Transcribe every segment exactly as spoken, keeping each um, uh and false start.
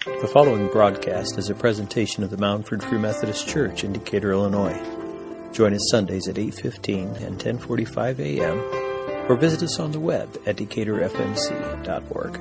The following broadcast is a presentation of the Moundford Free Methodist Church in Decatur, Illinois. Join us Sundays at eight fifteen and ten forty-five a.m. or visit us on the web at decatur f m c dot org.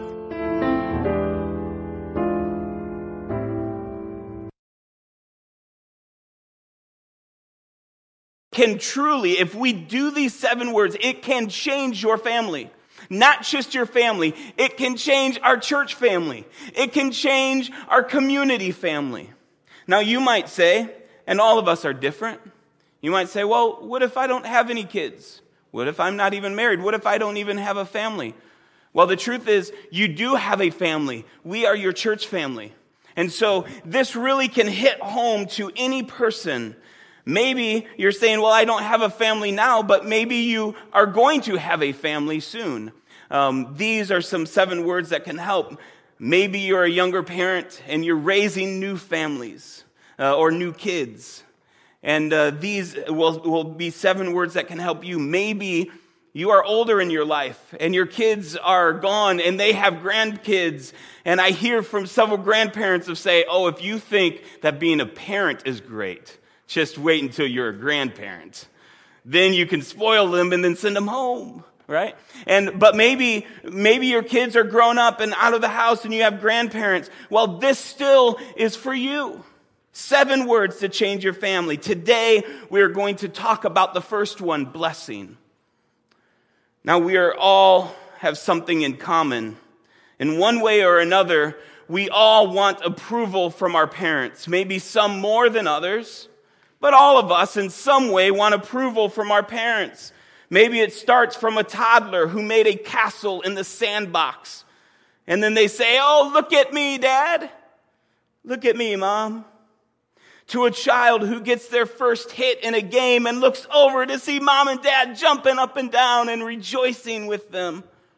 Can truly, if we do these seven words, it can change your family. Not just your family. It can change our church family. It can change our community family. Now you might say, and all of us are different, you might say, well, what if I don't have any kids? What if I'm not even married? What if I don't even have a family? Well, the truth is, you do have a family. We are your church family. And so this really can hit home to any person. Maybe you're saying, well, I don't have a family now, but maybe you are going to have a family soon. Um, these are some seven words that can help. Maybe you're a younger parent and you're raising new families uh, or new kids. And uh, these will, will be seven words that can help you. Maybe you are older in your life and your kids are gone and they have grandkids. And I hear from several grandparents of say, oh, if you think that being a parent is great, just wait until you're a grandparent. Then you can spoil them and then send them home, right? And but maybe maybe your kids are grown up and out of the house and you have grandparents. Well, this still is for you. Seven words to change your family. Today, we're going to talk about the first one, blessing. Now, we are all have something in common. In one way or another, we all want approval from our parents. Maybe some more than others. But all of us in some way want approval from our parents. Maybe it starts from a toddler who made a castle in the sandbox. And then they say, oh, look at me, Dad. Look at me, Mom. To a child who gets their first hit in a game and looks over to see Mom and Dad jumping up and down and rejoicing with them.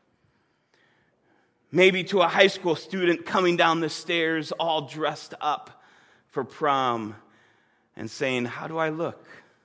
Maybe to a high school student coming down the stairs all dressed up for prom and saying, how do I look?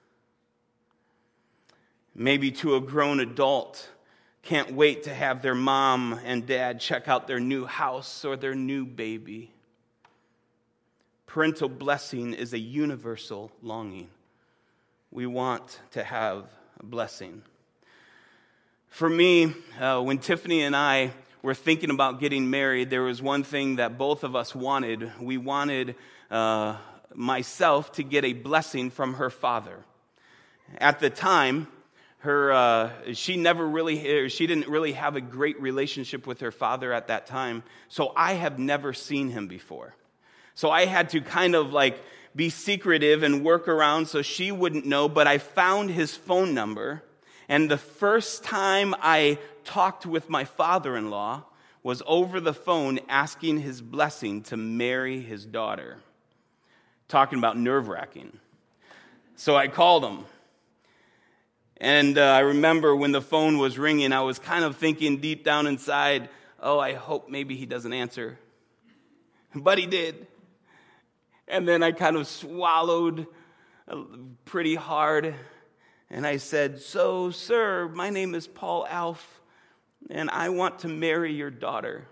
Maybe to a grown adult, can't wait to have their mom and dad check out their new house or their new baby. Parental blessing is a universal longing. We want to have a blessing. For me, uh, when Tiffany and I were thinking about getting married, there was one thing that both of us wanted. We wanted uh, myself to get a blessing from her father. At the time, her uh, she never really she didn't really have a great relationship with her father at that time. So I have never seen him before. So I had to kind of like be secretive and work around so she wouldn't know. But I found his phone number, and the first time I talked with my father-in-law was over the phone, asking his blessing to marry his daughter. Talking about nerve-wracking. So I called him. And uh, I remember when the phone was ringing, I was kind of thinking deep down inside, oh, I hope maybe he doesn't answer. But he did. And then I kind of swallowed pretty hard. And I said, so, sir, my name is Paul Alf, and I want to marry your daughter.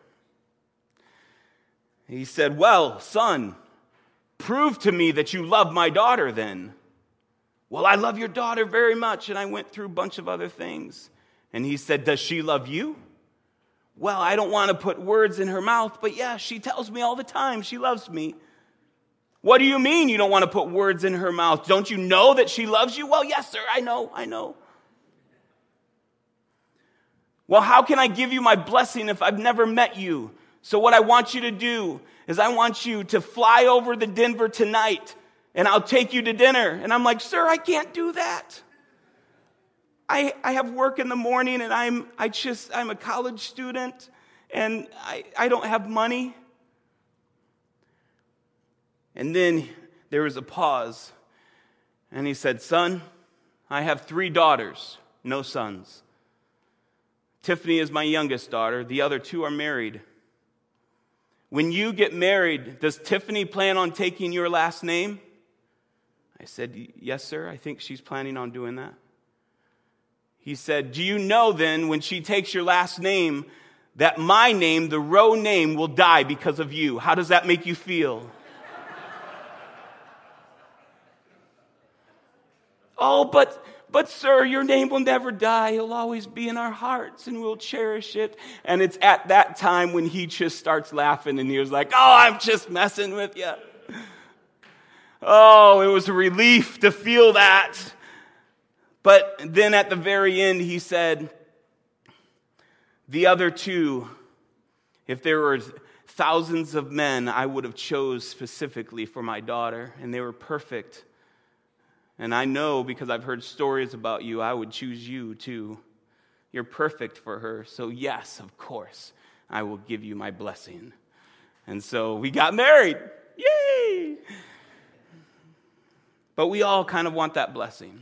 He said, well, son, prove to me that you love my daughter then. Well, I love your daughter very much. And I went through a bunch of other things. And he said, does she love you? Well, I don't want to put words in her mouth, but yeah, she tells me all the time she loves me. What do you mean you don't want to put words in her mouth? Don't you know that she loves you? Well, yes, sir, I know, I know. Well, how can I give you my blessing if I've never met you? So what I want you to do is I want you to fly over to Denver tonight, and I'll take you to dinner. And I'm like, sir, I can't do that. I I have work in the morning, and I'm I just I'm a college student, and I, I don't have money. And then there was a pause, and he said, son, I have three daughters, no sons. Tiffany is my youngest daughter. The other two are married. When you get married, does Tiffany plan on taking your last name? I said, yes, sir. I think she's planning on doing that. He said, do you know then when she takes your last name that my name, the Rowe name, will die because of you. How does that make you feel? Oh, but, but sir, your name will never die. It'll always be in our hearts and we'll cherish it. And it's at that time when he just starts laughing and he was like, oh, I'm just messing with you. Oh, it was a relief to feel that. But then at the very end, he said, the other two, if there were thousands of men, I would have chose specifically for my daughter, and they were perfect. And I know, because I've heard stories about you, I would choose you too. You're perfect for her. So yes, of course, I will give you my blessing. And so we got married. Yay! But we all kind of want that blessing.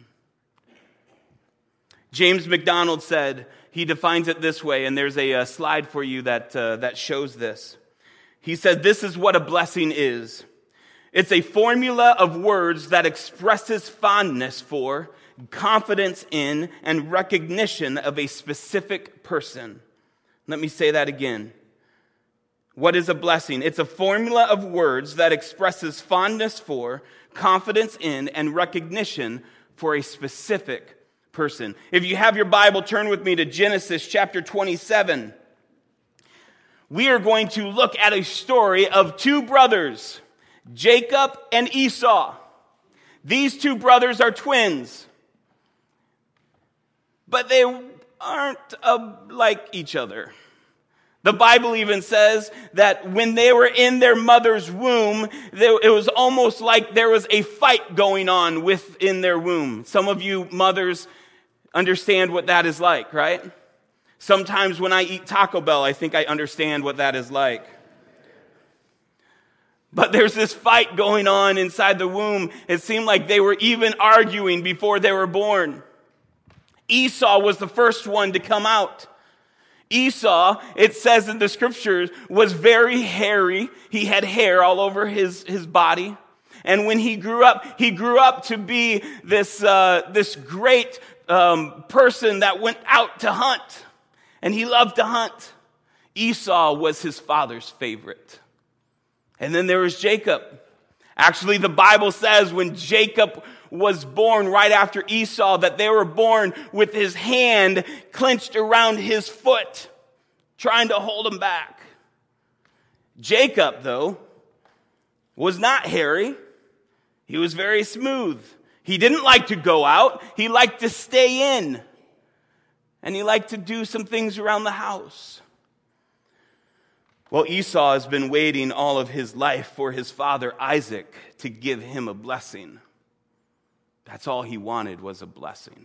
James MacDonald said, he defines it this way, and there's a, a slide for you that, uh, that shows this. He said, this is what a blessing is. It's a formula of words that expresses fondness for, confidence in, and recognition of a specific person. Let me say that again. What is a blessing? It's a formula of words that expresses fondness for, confidence in, and recognition for a specific person. If you have your Bible, turn with me to Genesis chapter twenty-seven. We are going to look at a story of two brothers, Jacob and Esau. These two brothers are twins, but they aren't uh, like each other. The Bible even says that when they were in their mother's womb, they, it was almost like there was a fight going on within their womb. Some of you mothers understand what that is like, right? Sometimes when I eat Taco Bell, I think I understand what that is like. But there's this fight going on inside the womb. It seemed like they were even arguing before they were born. Esau was the first one to come out. Esau, it says in the scriptures, was very hairy. He had hair all over his, his body. And when he grew up, he grew up to be this, uh, this great um, person that went out to hunt. And he loved to hunt. Esau was his father's favorite. And then there was Jacob. Actually, the Bible says when Jacob was born right after Esau, that they were born with his hand clenched around his foot, trying to hold him back. Jacob, though, was not hairy. He was very smooth. He didn't like to go out. He liked to stay in. And he liked to do some things around the house. Well, Esau has been waiting all of his life for his father Isaac to give him a blessing. That's all he wanted, was a blessing.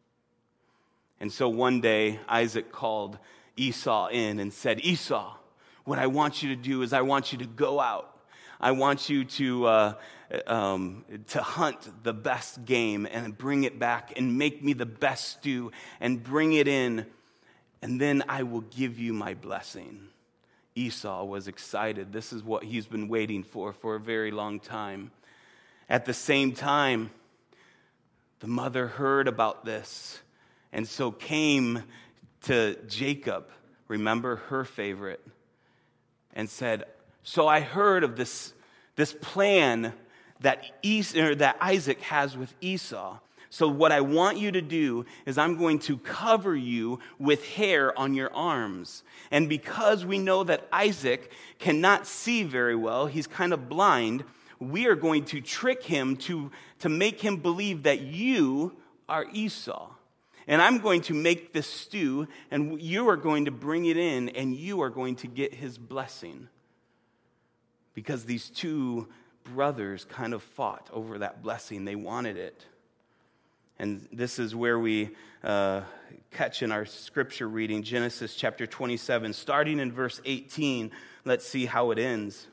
And so one day, Isaac called Esau in and said, Esau, what I want you to do is I want you to go out. I want you to uh, um, to hunt the best game and bring it back and make me the best stew and bring it in, and then I will give you my blessing. Esau was excited. This is what he's been waiting for for a very long time. At the same time, the mother heard about this and so came to Jacob, remember her favorite, and said, so I heard of this, this plan that, Es- or that Isaac has with Esau. So what I want you to do is I'm going to cover you with hair on your arms. And because we know that Isaac cannot see very well, he's kind of blind, we are going to trick him to, to make him believe that you are Esau. And I'm going to make this stew, and you are going to bring it in, and you are going to get his blessing. Because these two brothers kind of fought over that blessing. They wanted it. And this is where we uh, catch in our scripture reading, Genesis chapter twenty-seven, starting in verse eighteen. Let's see how it ends.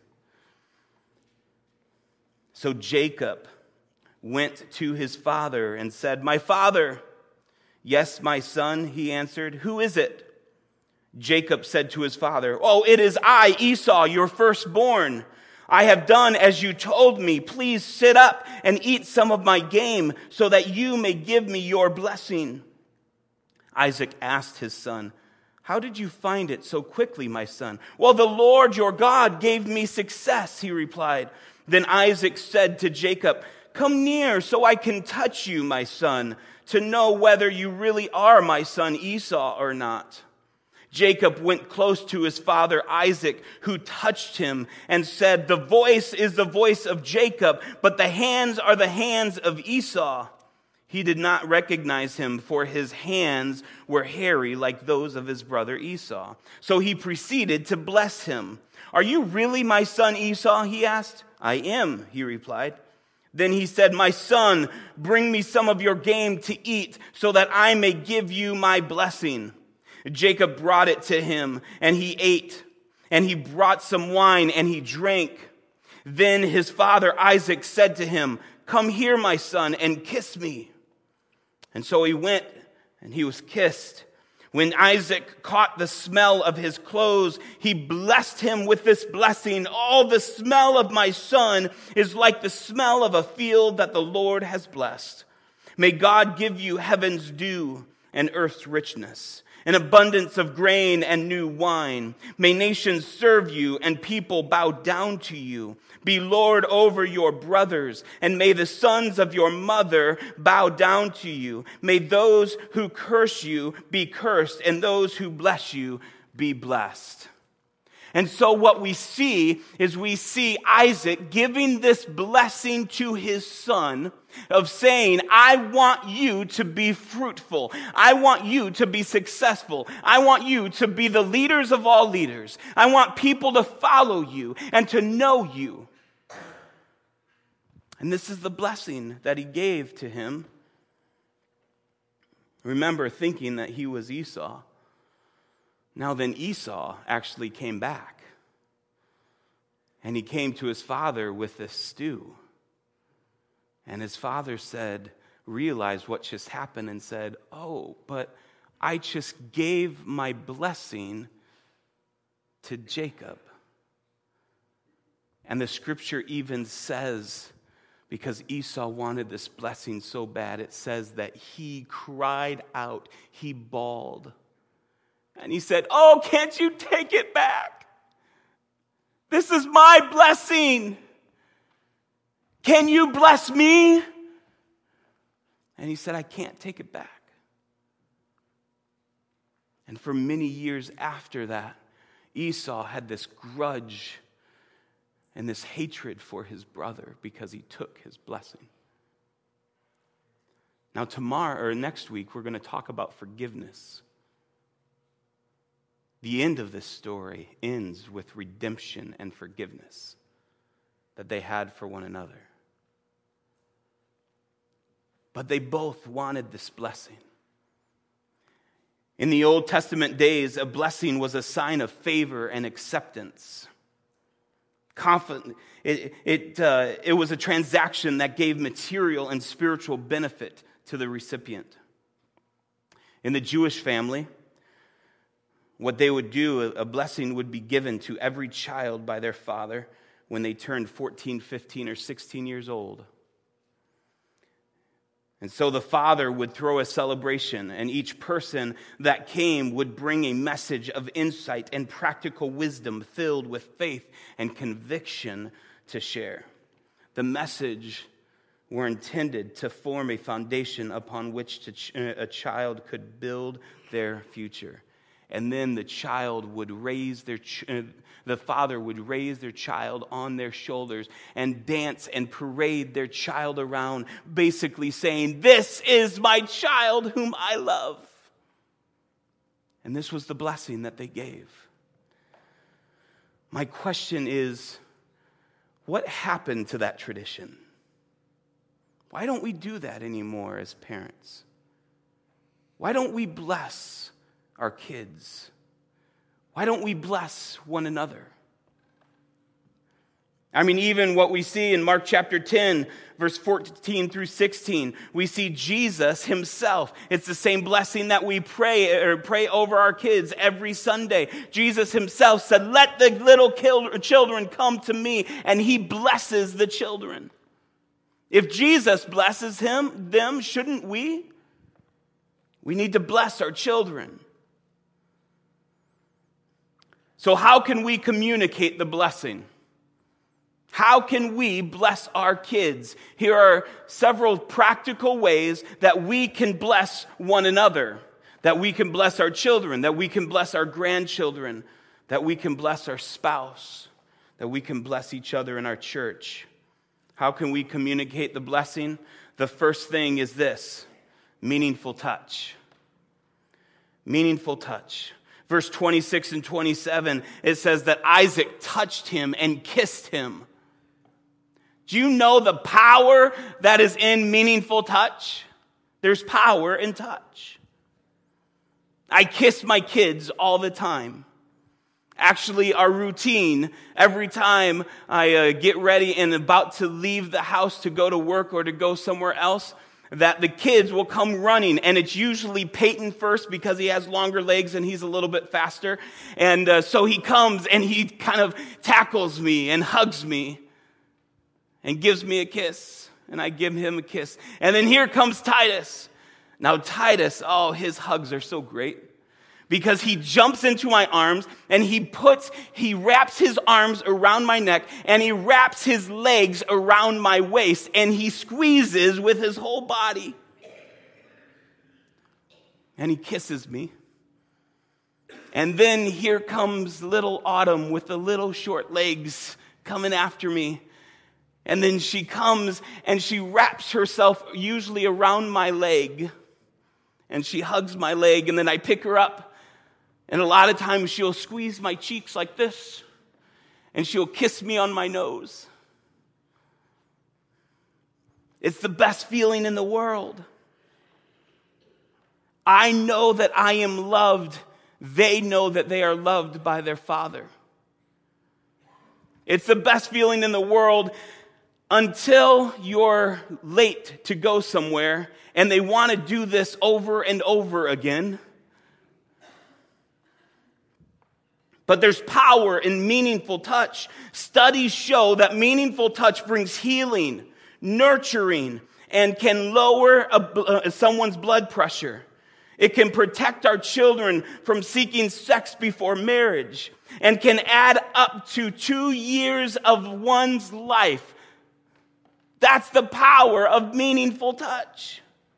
So Jacob went to his father and said, my father. Yes, my son, he answered. Who is it? Jacob said to his father, oh, it is I, Esau, your firstborn. I have done as you told me. Please sit up and eat some of my game so that you may give me your blessing. Isaac asked his son, How did you find it so quickly, my son?" "Well, the Lord your God gave me success," he replied. Then Isaac said to Jacob, "Come near so I can touch you, my son, to know whether you really are my son Esau or not." Jacob went close to his father Isaac, who touched him and said, "The voice is the voice of Jacob, but the hands are the hands of Esau." He did not recognize him, for his hands were hairy like those of his brother Esau. So he proceeded to bless him. "Are you really my son Esau?" he asked. "I am," he replied. Then he said, "My son, bring me some of your game to eat, so that I may give you my blessing." Jacob brought it to him, and he ate. And he brought some wine, and he drank. Then his father Isaac said to him, "Come here, my son, and kiss me." And so he went, and he was kissed. When Isaac caught the smell of his clothes, he blessed him with this blessing: "All the smell of my son is like the smell of a field that the Lord has blessed. May God give you heaven's dew and earth's richness, an abundance of grain and new wine. May nations serve you and people bow down to you. Be Lord over your brothers, and may the sons of your mother bow down to you. May those who curse you be cursed, and those who bless you be blessed." And so what we see is we see Isaac giving this blessing to his son of saying, "I want you to be fruitful. I want you to be successful. I want you to be the leaders of all leaders. I want people to follow you and to know you." And this is the blessing that he gave to him. Remember, thinking that he was Esau. Now then, Esau actually came back. And he came to his father with this stew. And his father said, realized what just happened and said, "Oh, but I just gave my blessing to Jacob." And the scripture even says, because Esau wanted this blessing so bad, it says that he cried out, he bawled. And he said, "Oh, can't you take it back? This is my blessing. Can you bless me?" And he said, "I can't take it back." And for many years after that, Esau had this grudge and this hatred for his brother because he took his blessing. Now tomorrow, or next week, we're going to talk about forgiveness. The end of this story ends with redemption and forgiveness that they had for one another. But they both wanted this blessing. In the Old Testament days, a blessing was a sign of favor and acceptance. Confident, it, it, uh, it was a transaction that gave material and spiritual benefit to the recipient. In the Jewish family, what they would do, a blessing would be given to every child by their father when they turned fourteen, fifteen, or sixteen years old. And so the father would throw a celebration, and each person that came would bring a message of insight and practical wisdom filled with faith and conviction to share. The message were intended to form a foundation upon which to ch- a child could build their future. And then the child would raise their, ch- the father would raise their child on their shoulders and dance and parade their child around, basically saying, "This is my child whom I love." And this was the blessing that they gave. My question is, what happened to that tradition? Why don't we do that anymore as parents? Why don't we bless our kids? Why don't we bless one another? I mean, even what we see in Mark chapter ten, verse fourteen through sixteen, we see Jesus himself. It's the same blessing that we pray or pray over our kids every Sunday. Jesus himself said, "Let the little children come to me," and he blesses the children. If Jesus blesses him, them, shouldn't we? We need to bless our children. So how can we communicate the blessing? How can we bless our kids? Here are several practical ways that we can bless one another, that we can bless our children, that we can bless our grandchildren, that we can bless our spouse, that we can bless each other in our church. How can we communicate the blessing? The first thing is this: meaningful touch. Meaningful touch. Verse twenty-six and twenty-seven, it says that Isaac touched him and kissed him. Do you know the power that is in meaningful touch? There's power in touch. I kiss my kids all the time. Actually, our routine, every time I uh, get ready and about to leave the house to go to work or to go somewhere else, that the kids will come running, and it's usually Peyton first because he has longer legs and he's a little bit faster. And uh, so he comes and he kind of tackles me and hugs me and gives me a kiss, and I give him a kiss. And then here comes Titus. Now Titus, oh, his hugs are so great because he jumps into my arms and he puts, he wraps his arms around my neck and he wraps his legs around my waist and he squeezes with his whole body. And he kisses me. And then here comes little Autumn with the little short legs coming after me. And then she comes and she wraps herself usually around my leg. And she hugs my leg, and then I pick her up. And a lot of times she'll squeeze my cheeks like this. And she'll kiss me on my nose. It's the best feeling in the world. I know that I am loved. They know that they are loved by their Father. It's the best feeling in the world until you're late to go somewhere and they want to do this over and over again. But there's power in meaningful touch. Studies show that meaningful touch brings healing, nurturing, and can lower a, uh, someone's blood pressure. It can protect our children from seeking sex before marriage and can add up to two years of one's life. That's the power of meaningful touch.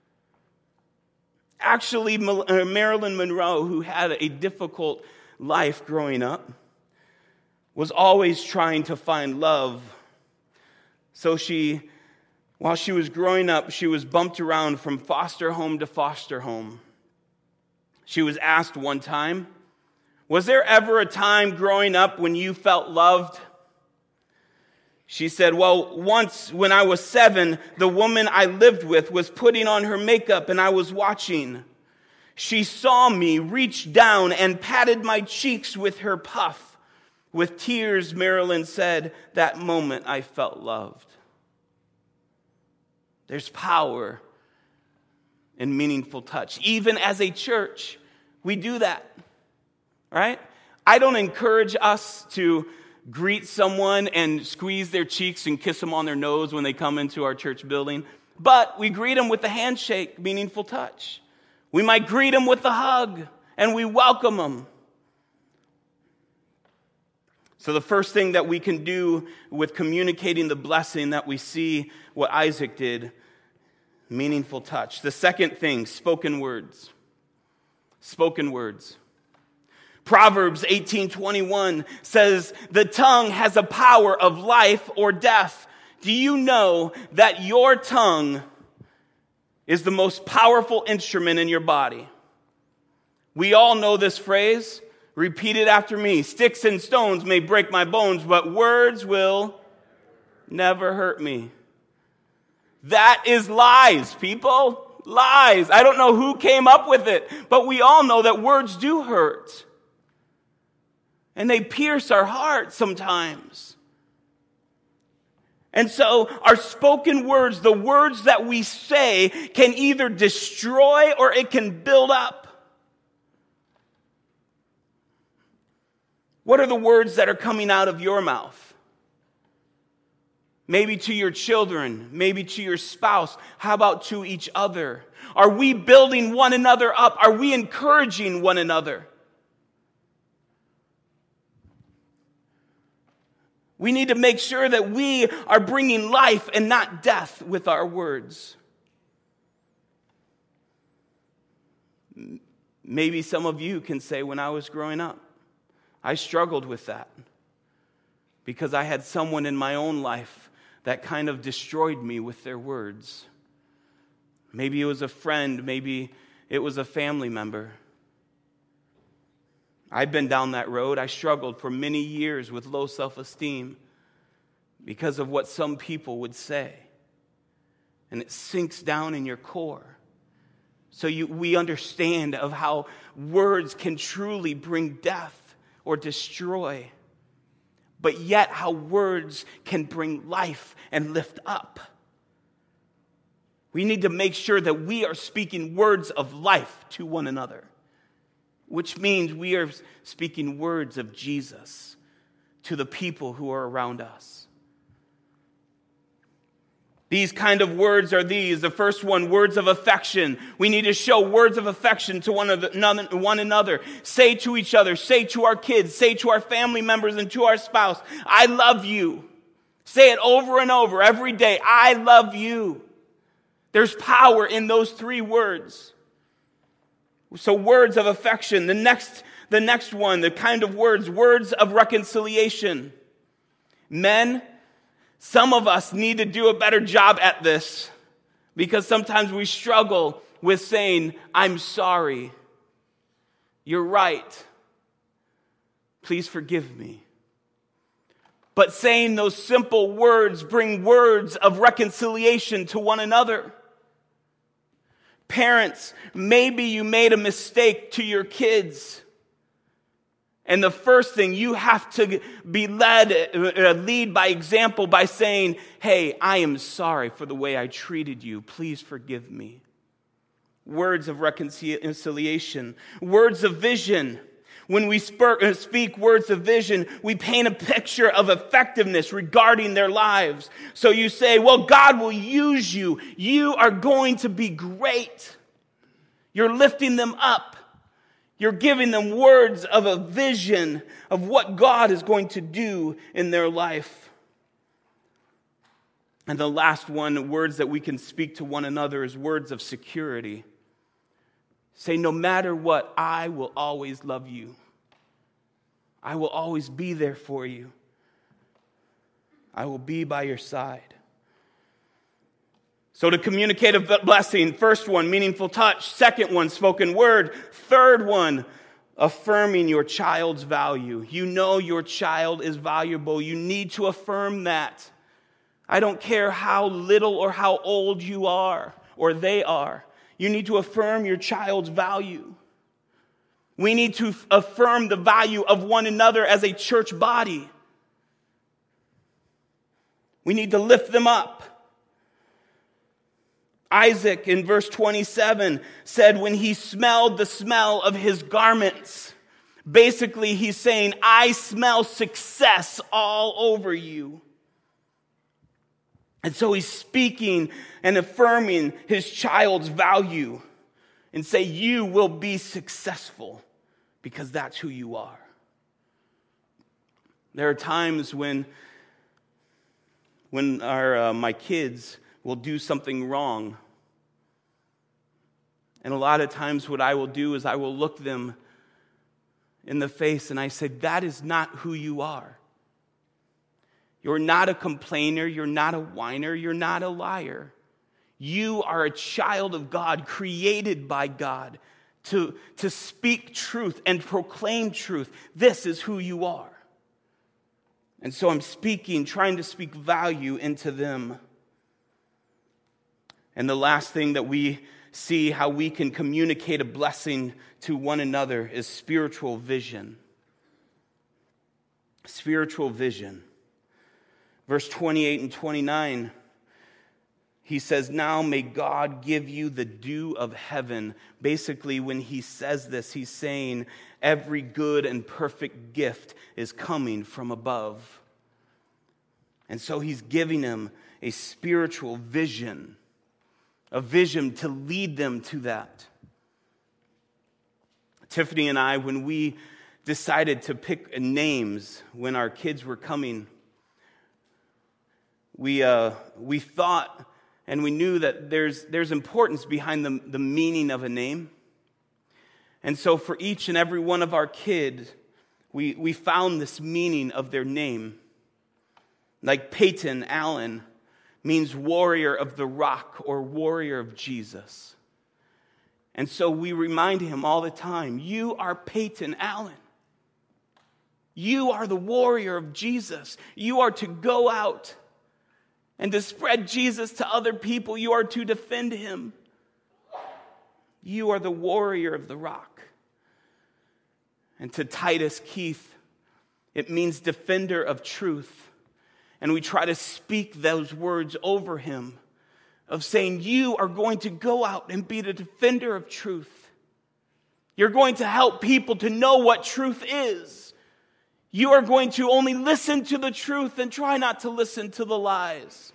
Actually, Marilyn Monroe, who had a difficult life growing up, was always trying to find love. So she, while she was growing up, she was bumped around from foster home to foster home. She was asked one time, "Was there ever a time growing up when you felt loved?" She said, "Well, once when I was seven, the woman I lived with was putting on her makeup and I was watching. She saw me, reached down and patted my cheeks with her puff. With tears," Marilyn said, "that moment I felt loved." There's power in meaningful touch. Even as a church, we do that, right? I don't encourage us to greet someone and squeeze their cheeks and kiss them on their nose when they come into our church building. But we greet them with a handshake, meaningful touch. We might greet them with a hug, and we welcome them. So the first thing that we can do with communicating the blessing that we see what Isaac did, meaningful touch. The second thing, spoken words. Spoken words. Proverbs eighteen twenty-one says, "The tongue has a power of life or death." Do you know that your tongue is the most powerful instrument in your body? We all know this phrase. Repeat it after me. "Sticks and stones may break my bones, but words will never hurt me." That is lies, people. Lies. I don't know who came up with it, but we all know that words do hurt. And they pierce our hearts sometimes. And so our spoken words, the words that we say, can either destroy or it can build up. What are the words that are coming out of your mouth? Maybe to your children, maybe to your spouse. How about to each other? Are we building one another up? Are we encouraging one another? We need to make sure that we are bringing life and not death with our words. Maybe some of you can say, when I was growing up, I struggled with that because I had someone in my own life that kind of destroyed me with their words. Maybe it was a friend, maybe it was a family member. I've been down that road. I struggled for many years with low self-esteem because of what some people would say. And it sinks down in your core. So you, we understand of how words can truly bring death or destroy, but yet how words can bring life and lift up. We need to make sure that we are speaking words of life to one another, which means we are speaking words of Jesus to the people who are around us. These kind of words are these. The first one, words of affection. We need to show words of affection to one another, one another. Say to each other, say to our kids, say to our family members and to our spouse, I love you. Say it over and over every day. I love you. There's power in those three words. So words of affection. The next, the next one, the kind of words, words of reconciliation. Men, some of us need to do a better job at this because sometimes we struggle with saying, I'm sorry. You're right. Please forgive me. But saying those simple words bring words of reconciliation to one another. Parents, maybe you made a mistake to your kids. And the first thing, you have to be led, uh, lead by example by saying, hey, I am sorry for the way I treated you. Please forgive me. Words of reconciliation. Words of vision. When we speak words of vision, we paint a picture of effectiveness regarding their lives. So you say, well, God will use you. You are going to be great. You're lifting them up. You're giving them words of a vision of what God is going to do in their life. And the last one, words that we can speak to one another, is words of security. Say, no matter what, I will always love you. I will always be there for you. I will be by your side. So to communicate a blessing, first one, meaningful touch. Second one, spoken word. Third one, affirming your child's value. You know your child is valuable. You need to affirm that. I don't care how little or how old you are or they are. You need to affirm your child's value. We need to affirm the value of one another as a church body. We need to lift them up. Isaac in verse twenty-seven said when he smelled the smell of his garments, basically he's saying, I smell success all over you. And so he's speaking and affirming his child's value and say, you will be successful because that's who you are. There are times when, when our, uh, my kids will do something wrong. And a lot of times what I will do is I will look them in the face and I say, that is not who you are. You're not a complainer. You're not a whiner. You're not a liar. You are a child of God, created by God to, to speak truth and proclaim truth. This is who you are. And so I'm speaking, trying to speak value into them. And the last thing that we see how we can communicate a blessing to one another is spiritual vision. Spiritual vision. Verse twenty-eight and twenty-nine, he says, now may God give you the dew of heaven. Basically, when he says this, he's saying every good and perfect gift is coming from above. And so he's giving them a spiritual vision, a vision to lead them to that. Tiffany and I, when we decided to pick names when our kids were coming, we uh, we thought and we knew that there's there's importance behind the, the meaning of a name. And so for each and every one of our kids, we, we found this meaning of their name. Like Peyton Allen means warrior of the rock or warrior of Jesus. And so we remind him all the time, you are Peyton Allen. You are the warrior of Jesus. You are to go out and to spread Jesus to other people. You are to defend him. You are the warrior of the rock. And to Titus Keith, it means defender of truth. And we try to speak those words over him of saying, you are going to go out and be the defender of truth. You're going to help people to know what truth is. You are going to only listen to the truth and try not to listen to the lies.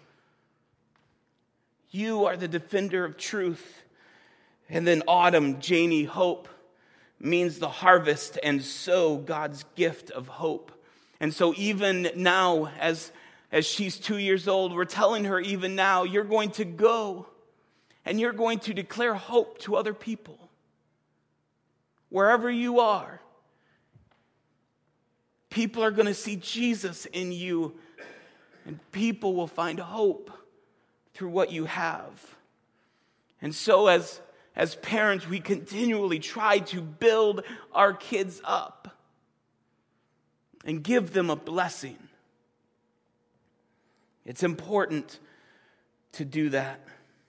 You are the defender of truth. And then Autumn, Janie Hope, means the harvest and sow God's gift of hope. And so even now, as, as she's two years old, we're telling her even now, you're going to go and you're going to declare hope to other people. Wherever you are, people are going to see Jesus in you, and people will find hope through what you have. And so as, as parents, we continually try to build our kids up and give them a blessing. It's important to do that.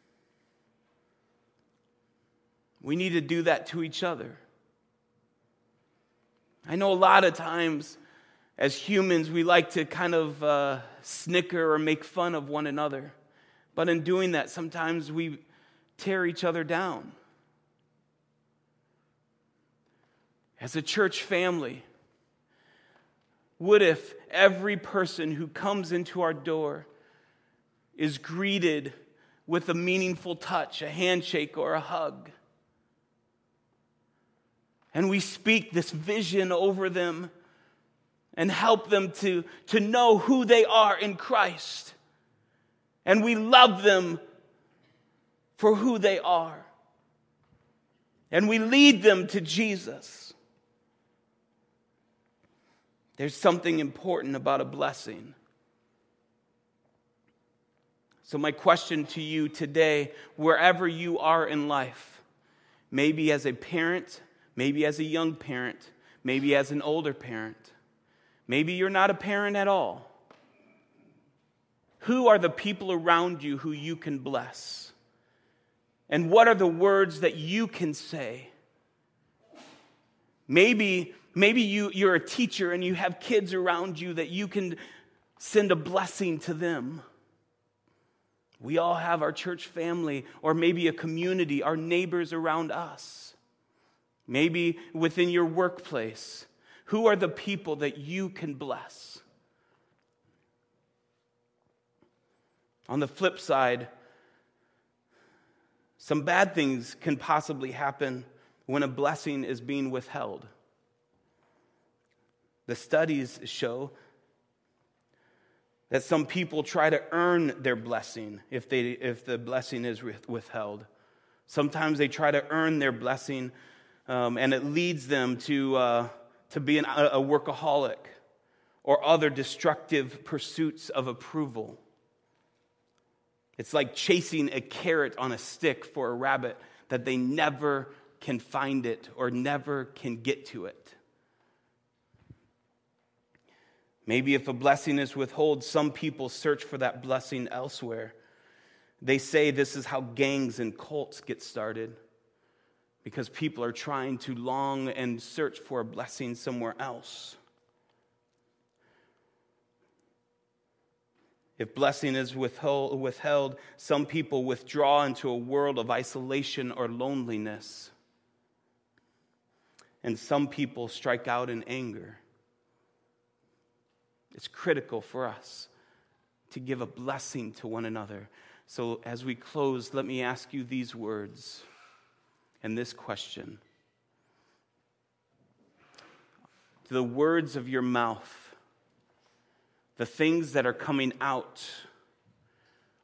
We need to do that to each other. I know a lot of times as humans, we like to kind of uh, snicker or make fun of one another. But in doing that, sometimes we tear each other down. As a church family, what if every person who comes into our door is greeted with a meaningful touch, a handshake, or a hug? And we speak this vision over them and help them to, to know who they are in Christ. And we love them for who they are. And we lead them to Jesus. There's something important about a blessing. So my question to you today, wherever you are in life, maybe as a parent, maybe as a young parent, maybe as an older parent, maybe you're not a parent at all. Who are the people around you who you can bless? And what are the words that you can say? Maybe, maybe you, you're a teacher and you have kids around you that you can send a blessing to them. We all have our church family, or maybe a community, our neighbors around us. Maybe within your workplace. Who are the people that you can bless? On the flip side, some bad things can possibly happen when a blessing is being withheld. The studies show that some people try to earn their blessing if they if the blessing is withheld. Sometimes they try to earn their blessing, um, and it leads them to uh, to be an, a workaholic or other destructive pursuits of approval. It's like chasing a carrot on a stick for a rabbit that they never can find it or never can get to it. Maybe if a blessing is withheld, some people search for that blessing elsewhere. They say this is how gangs and cults get started, because people are trying to long and search for a blessing somewhere else. If blessing is withheld, some people withdraw into a world of isolation or loneliness. And some people strike out in anger. It's critical for us to give a blessing to one another. So as we close, let me ask you these words and this question. To the words of your mouth, the things that are coming out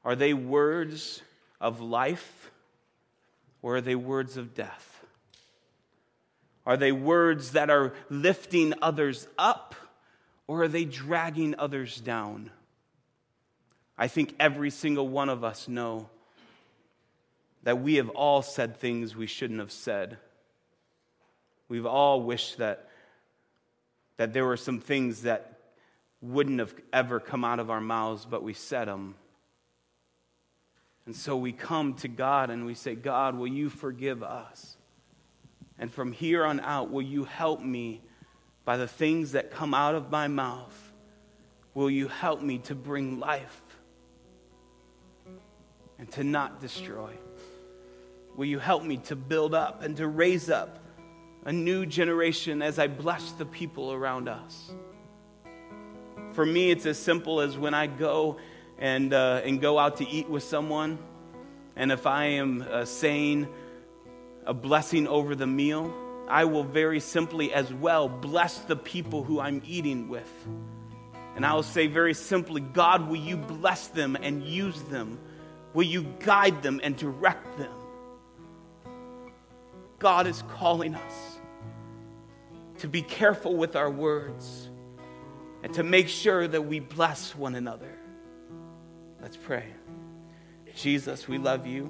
Are they words of life, or are they words of death? Are they words that are lifting others up, or are they dragging others down? I think every single one of us know that we have all said things we shouldn't have said. We've all wished that, that there were some things that wouldn't have ever come out of our mouths, but we said them. And so we come to God and we say, God, will you forgive us? And from here on out, will you help me by the things that come out of my mouth? Will you help me to bring life and to not destroy? Will you help me to build up and to raise up a new generation as I bless the people around us? For me, it's as simple as when I go and uh, and go out to eat with someone, and if I am uh, saying a blessing over the meal, I will very simply as well bless the people who I'm eating with. And I will say very simply, God, will you bless them and use them? Will you guide them and direct them? God is calling us to be careful with our words and to make sure that we bless one another. Let's pray. Jesus, we love you.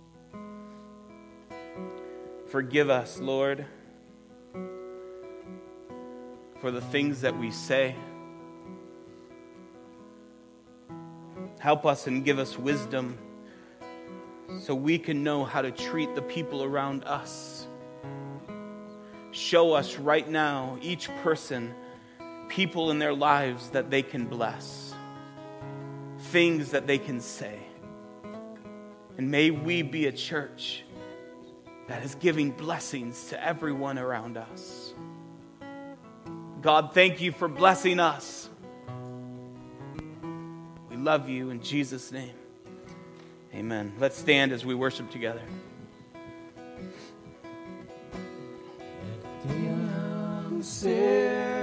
Forgive us, Lord, for the things that we say. Help us and give us wisdom so we can know how to treat the people around us. Show us right now, each person, people in their lives that they can bless, things that they can say. And may we be a church that is giving blessings to everyone around us. God, thank you for blessing us. We love you in Jesus' name. Amen. Let's stand as we worship together. Say